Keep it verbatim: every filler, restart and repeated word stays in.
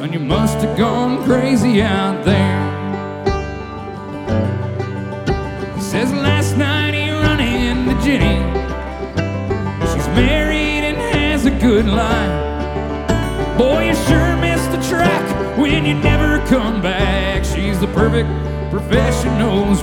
Son, you must have gone crazy out there. He says last night he run into Jenny. She's married and has a good life. Boy, you sure missed the track when you never come back. She's the perfect professional's